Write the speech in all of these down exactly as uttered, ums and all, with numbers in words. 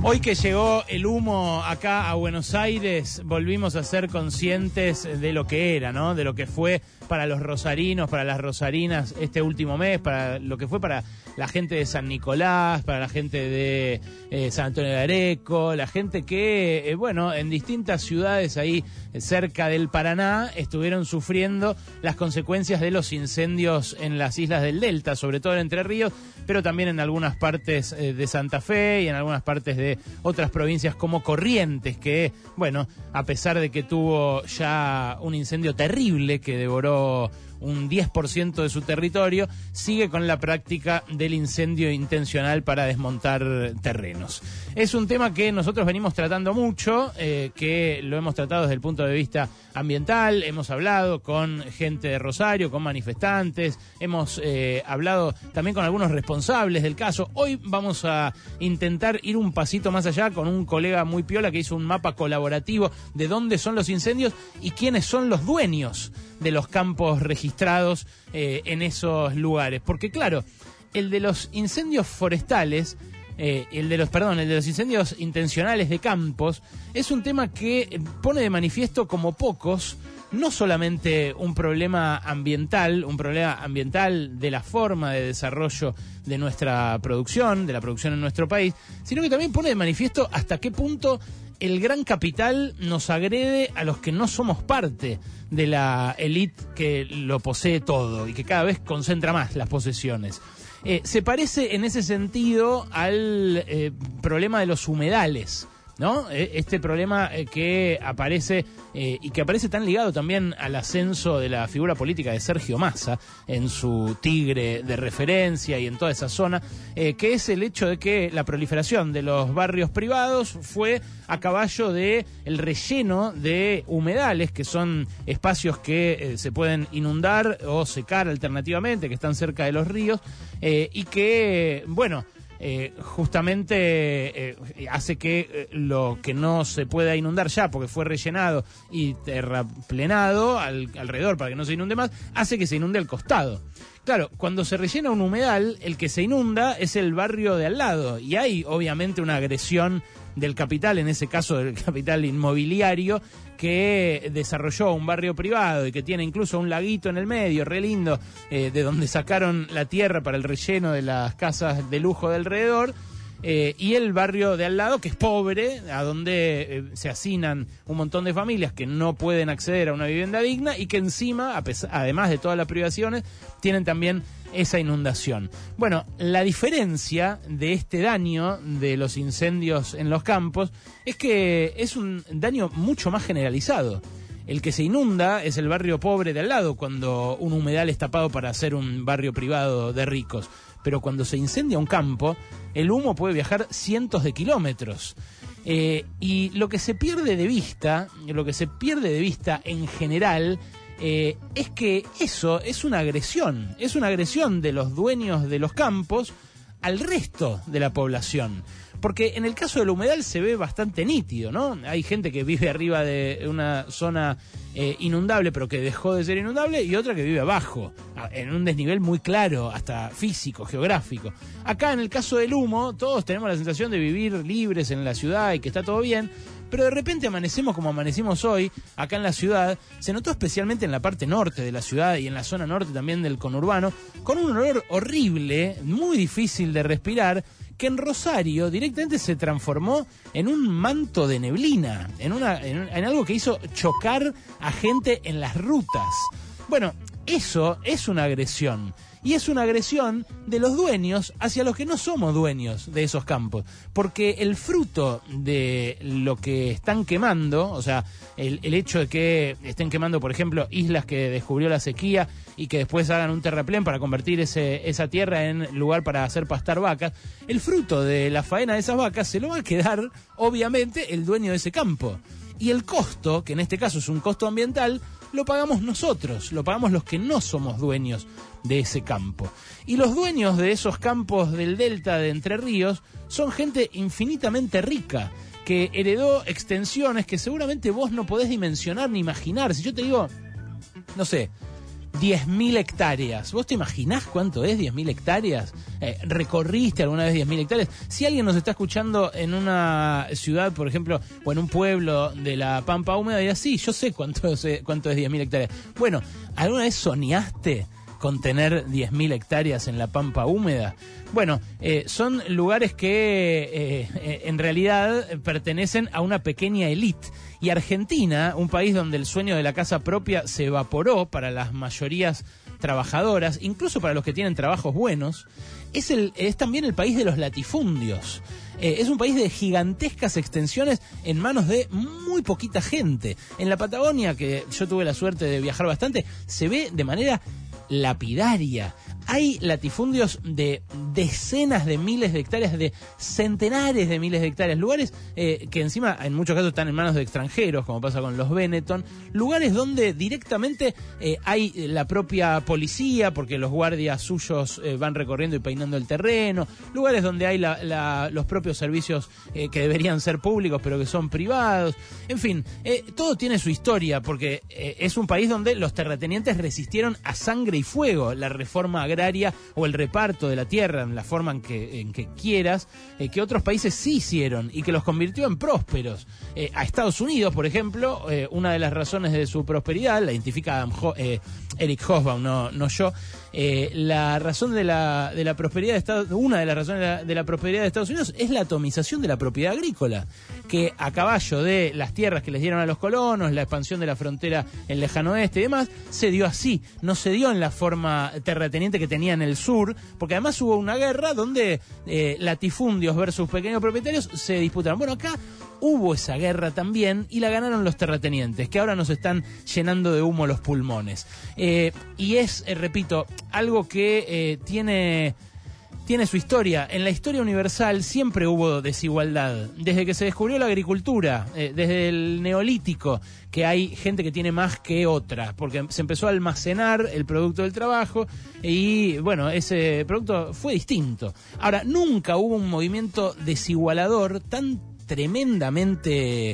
Hoy que llegó el humo acá a Buenos Aires, volvimos a ser conscientes de lo que era, ¿no? De lo que fue para los rosarinos, para las rosarinas este último mes, para lo que fue para la gente de San Nicolás, para la gente de eh, San Antonio de Areco, la gente que, eh, bueno, en distintas ciudades ahí cerca del Paraná estuvieron sufriendo las consecuencias de los incendios en las islas del Delta, sobre todo en Entre Ríos, pero también en algunas partes eh, de Santa Fe y en algunas partes de otras provincias como Corrientes, que, bueno, a pesar de que tuvo ya un incendio terrible que devoró un diez por ciento de su territorio, sigue con la práctica del incendio intencional para desmontar terrenos. Es un tema que nosotros venimos tratando mucho, eh, que lo hemos tratado desde el punto de vista ambiental, hemos hablado con gente de Rosario, con manifestantes, hemos eh, hablado también con algunos responsables del caso. Hoy vamos a intentar ir un pasito más allá con un colega muy piola que hizo un mapa colaborativo de dónde son los incendios y quiénes son los dueños de los campos registrados eh, en esos lugares. Porque claro, el de los incendios forestales, eh, el de los, perdón, el de los incendios intencionales de campos, es un tema que pone de manifiesto como pocos, no solamente un problema ambiental, un problema ambiental de la forma de desarrollo de nuestra producción, de la producción en nuestro país, sino que también pone de manifiesto hasta qué punto el gran capital nos agrede a los que no somos parte de la élite que lo posee todo y que cada vez concentra más las posesiones. Eh, se parece en ese sentido al eh, problema de los humedales, ¿no? Este problema que aparece eh, y que aparece tan ligado también al ascenso de la figura política de Sergio Massa en su Tigre de referencia y en toda esa zona, eh, que es el hecho de que la proliferación de los barrios privados fue a caballo de el relleno de humedales, que son espacios que eh, se pueden inundar o secar alternativamente, que están cerca de los ríos, eh, y que, bueno, Eh, justamente eh, hace que eh, lo que no se pueda inundar ya porque fue rellenado y terraplenado al, alrededor para que no se inunde más, hace que se inunde al costado. Claro, cuando se rellena un humedal, el que se inunda es el barrio de al lado y hay obviamente una agresión del capital, en ese caso del capital inmobiliario, que desarrolló un barrio privado y que tiene incluso un laguito en el medio, re lindo, eh, de donde sacaron la tierra para el relleno de las casas de lujo de alrededor, eh, y el barrio de al lado, que es pobre, a donde eh, se hacinan un montón de familias que no pueden acceder a una vivienda digna y que encima, a pesar, además de todas las privaciones, tienen también esa inundación. Bueno, la diferencia de este daño de los incendios en los campos es que es un daño mucho más generalizado. El que se inunda es el barrio pobre de al lado, cuando un humedal es tapado para hacer un barrio privado de ricos. Pero cuando se incendia un campo, el humo puede viajar cientos de kilómetros. Eh, y lo que se pierde de vista, lo que se pierde de vista en general, Eh, es que eso es una agresión, es una agresión de los dueños de los campos al resto de la población. Porque en el caso del humedal se ve bastante nítido, ¿no? Hay gente que vive arriba de una zona eh, inundable, pero que dejó de ser inundable, y otra que vive abajo, en un desnivel muy claro, hasta físico, geográfico. Acá, en el caso del humo, todos tenemos la sensación de vivir libres en la ciudad y que está todo bien, pero de repente amanecemos como amanecimos hoy, acá en la ciudad. Se notó especialmente en la parte norte de la ciudad y en la zona norte también del conurbano, con un olor horrible, muy difícil de respirar, que en Rosario directamente se transformó en un manto de neblina, en, una, en, en algo que hizo chocar a gente en las rutas. Bueno, eso es una agresión. Y es una agresión de los dueños hacia los que no somos dueños de esos campos. Porque el fruto de lo que están quemando, o sea, el, el hecho de que estén quemando, por ejemplo, islas que descubrió la sequía y que después hagan un terraplén para convertir ese, esa tierra en lugar para hacer pastar vacas, el fruto de la faena de esas vacas se lo va a quedar, obviamente, el dueño de ese campo. Y el costo, que en este caso es un costo ambiental, lo pagamos nosotros, lo pagamos los que no somos dueños de ese campo. Y los dueños de esos campos del delta de Entre Ríos son gente infinitamente rica, que heredó extensiones que seguramente vos no podés dimensionar ni imaginar. Si yo te digo, no sé, diez mil hectáreas. ¿Vos te imaginás cuánto es diez mil hectáreas? Eh, ¿Recorriste alguna vez diez mil hectáreas? Si alguien nos está escuchando en una ciudad, por ejemplo, o en un pueblo de la Pampa Húmeda, dirá, sí, yo sé cuánto es, cuánto es diez mil hectáreas. Bueno, ¿alguna vez soñaste con tener diez mil hectáreas en la Pampa Húmeda? Bueno, eh, son lugares que eh, eh, en realidad pertenecen a una pequeña élite. Y Argentina, un país donde el sueño de la casa propia se evaporó para las mayorías trabajadoras, incluso para los que tienen trabajos buenos, es, el, es también el país de los latifundios. Eh, es un país de gigantescas extensiones en manos de muy poquita gente. En la Patagonia, que yo tuve la suerte de viajar bastante, se ve de manera lapidaria. Hay latifundios de decenas de miles de hectáreas, de centenares de miles de hectáreas, lugares eh, que encima en muchos casos están en manos de extranjeros, como pasa con los Benetton, lugares donde directamente eh, hay la propia policía, porque los guardias suyos eh, van recorriendo y peinando el terreno, lugares donde hay la, la, los propios servicios eh, que deberían ser públicos pero que son privados, en fin, eh, todo tiene su historia, porque eh, es un país donde los terratenientes resistieron a sangre y fuego la reforma agraria o el reparto de la tierra en la forma en que, en que quieras, eh, que otros países sí hicieron y que los convirtió en prósperos. Eh, a Estados Unidos, por ejemplo, eh, una de las razones de su prosperidad, la identifica Adam Ho- eh, Eric Hobsbawm, no, no yo, eh, la razón de la, de la prosperidad de Estados una de las razones de la, de la prosperidad de Estados Unidos es la atomización de la propiedad agrícola, que a caballo de las tierras que les dieron a los colonos, la expansión de la frontera en el lejano oeste y demás, se dio así, no se dio en la forma terrateniente que tenía en el sur, porque además hubo una guerra donde eh, latifundios versus pequeños propietarios se disputaron. Bueno, acá hubo esa guerra también y la ganaron los terratenientes, que ahora nos están llenando de humo los pulmones. Eh, y es, eh, repito, algo que eh, tiene... tiene su historia. En la historia universal siempre hubo desigualdad. Desde que se descubrió la agricultura, eh, desde el neolítico, que hay gente que tiene más que otra, porque se empezó a almacenar el producto del trabajo y, bueno, ese producto fue distinto. Ahora, nunca hubo un movimiento desigualador tan tremendamente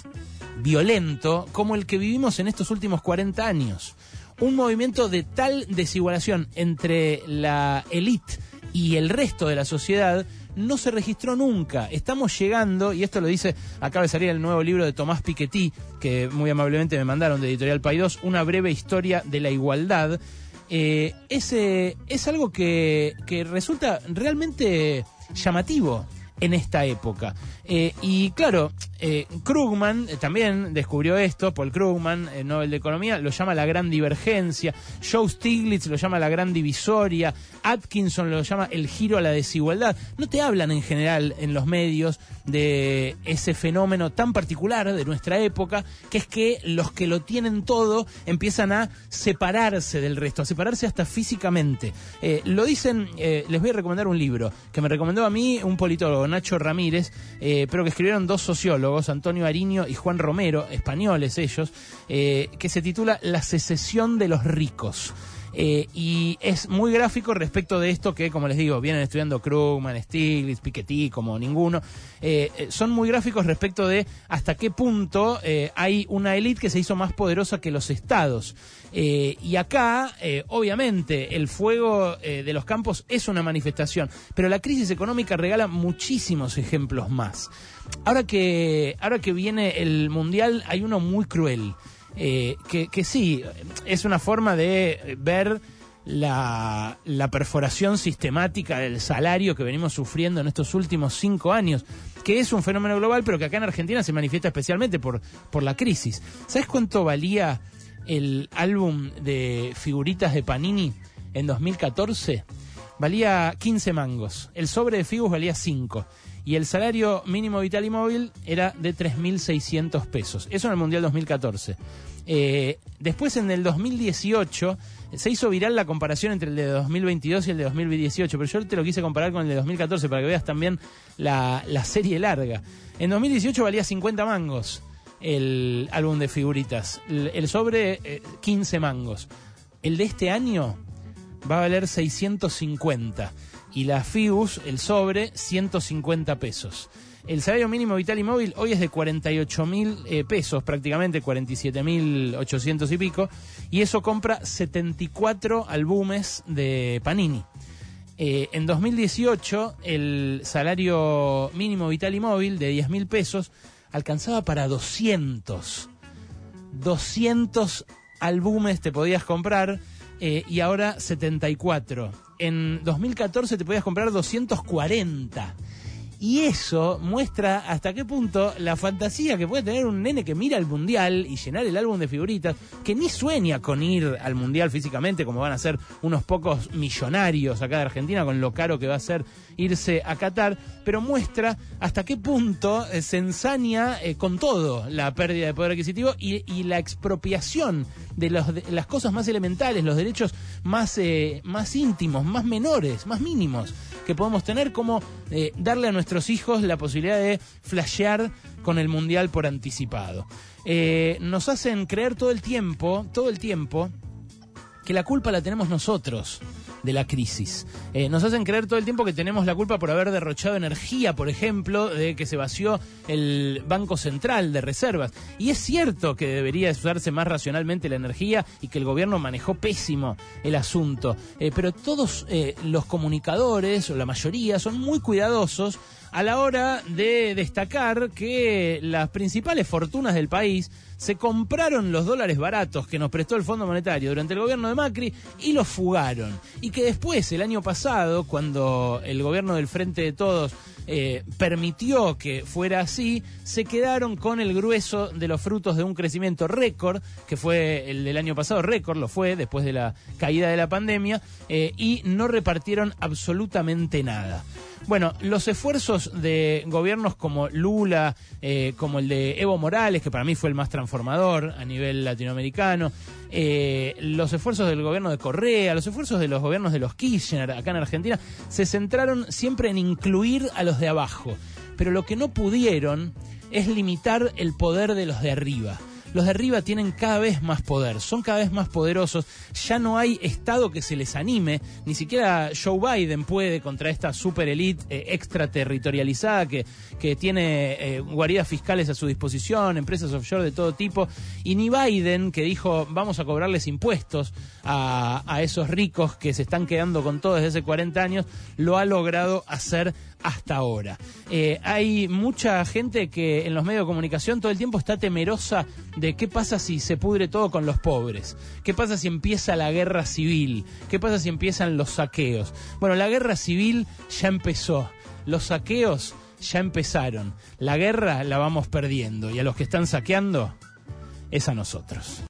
violento como el que vivimos en estos últimos cuarenta años. Un movimiento de tal desigualación entre la élite y el resto de la sociedad no se registró nunca. Estamos llegando, y esto lo dice, acaba de salir el nuevo libro de Tomás Piketty, que muy amablemente me mandaron de Editorial Paidós, Una breve historia de la igualdad. Eh, ese, es algo que, que resulta realmente llamativo en esta época. Eh, y claro, eh, Krugman eh, también descubrió esto, Paul Krugman, el Nobel de Economía, lo llama la gran divergencia, Joe Stiglitz lo llama la gran divisoria, Atkinson lo llama el giro a la desigualdad. No te hablan en general en los medios de ese fenómeno tan particular de nuestra época, que es que los que lo tienen todo empiezan a separarse del resto, a separarse hasta físicamente. Eh, lo dicen, eh, les voy a recomendar un libro que me recomendó a mí un politólogo, Nacho Ramírez, eh, pero que escribieron dos sociólogos, Antonio Ariño y Juan Romero, españoles ellos, eh, que se titula La secesión de los ricos. Eh, y es muy gráfico respecto de esto que, como les digo, vienen estudiando Krugman, Stiglitz, Piketty, como ninguno. Eh, eh, son muy gráficos respecto de hasta qué punto eh, hay una élite que se hizo más poderosa que los estados. Eh, y acá, eh, obviamente, el fuego eh, de los campos es una manifestación, pero la crisis económica regala muchísimos ejemplos más. Ahora que, ahora que viene el Mundial, hay uno muy cruel. Eh, que, que sí, es una forma de ver la, la perforación sistemática del salario que venimos sufriendo en estos últimos cinco años, que es un fenómeno global, pero que acá en Argentina se manifiesta especialmente por, por la crisis. ¿Sabes cuánto valía el álbum de figuritas de Panini en dos mil catorce? Valía quince mangos, el sobre de Figus valía cinco. Y el salario mínimo vital y móvil era de tres mil seiscientos pesos. Eso en el Mundial dos mil catorce. Eh, después, en el dos mil dieciocho, se hizo viral la comparación entre el de dos mil veintidós y el de dos mil dieciocho, pero yo te lo quise comparar con el de dos mil catorce para que veas también la, la serie larga. En dos mil dieciocho valía cincuenta mangos el álbum de figuritas. El, el sobre, eh, quince mangos. El de este año va a valer seiscientos cincuenta. Y la Figus, el sobre, ciento cincuenta pesos. El salario mínimo vital y móvil hoy es de cuarenta y ocho mil eh, pesos, prácticamente cuarenta y siete mil ochocientos y pico, y eso compra setenta y cuatro álbumes de Panini. Eh, en dos mil dieciocho el salario mínimo vital y móvil de diez mil pesos alcanzaba para doscientos. doscientos álbumes te podías comprar eh, y ahora setenta y cuatro. En dos mil catorce te podías comprar doscientos cuarenta. Y eso muestra hasta qué punto la fantasía que puede tener un nene que mira el mundial y llenar el álbum de figuritas, que ni sueña con ir al mundial físicamente, como van a ser unos pocos millonarios acá de Argentina, con lo caro que va a ser irse a Qatar, pero muestra hasta qué punto eh, se ensaña eh, con todo la pérdida de poder adquisitivo y, y la expropiación de, los, de las cosas más elementales, los derechos más, eh, más íntimos, más menores, más mínimos que podemos tener, como eh, darle a nuestros hijos la posibilidad de flashear con el mundial por anticipado. Eh, nos hacen creer todo el tiempo, todo el tiempo, que la culpa la tenemos nosotros de la crisis. Eh, nos hacen creer todo el tiempo que tenemos la culpa por haber derrochado energía, por ejemplo, de que se vació el Banco Central de reservas. Y es cierto que debería usarse más racionalmente la energía y que el gobierno manejó pésimo el asunto. Eh, pero todos eh, los comunicadores, o la mayoría, son muy cuidadosos a la hora de destacar que las principales fortunas del país se compraron los dólares baratos que nos prestó el Fondo Monetario durante el gobierno de Macri y los fugaron. Y que después, el año pasado, cuando el gobierno del Frente de Todos eh, permitió que fuera así, se quedaron con el grueso de los frutos de un crecimiento récord, que fue el del año pasado, récord lo fue después de la caída de la pandemia, eh, y no repartieron absolutamente nada. Bueno, los esfuerzos de gobiernos como Lula, eh, como el de Evo Morales, que para mí fue el más transformador a nivel latinoamericano, eh, los esfuerzos del gobierno de Correa, los esfuerzos de los gobiernos de los Kirchner acá en Argentina, se centraron siempre en incluir a los de abajo. Pero lo que no pudieron es limitar el poder de los de arriba. Los de arriba tienen cada vez más poder, son cada vez más poderosos, ya no hay Estado que se les anime, ni siquiera Joe Biden puede contra esta super elite eh, extraterritorializada que, que tiene eh, guaridas fiscales a su disposición, empresas offshore de todo tipo, y ni Biden, que dijo vamos a cobrarles impuestos a, a esos ricos que se están quedando con todo desde hace cuarenta años, lo ha logrado hacer hasta ahora. Eh, hay mucha gente que en los medios de comunicación todo el tiempo está temerosa de qué pasa si se pudre todo con los pobres, qué pasa si empieza la guerra civil, qué pasa si empiezan los saqueos. Bueno, la guerra civil ya empezó, los saqueos ya empezaron, la guerra la vamos perdiendo y a los que están saqueando es a nosotros.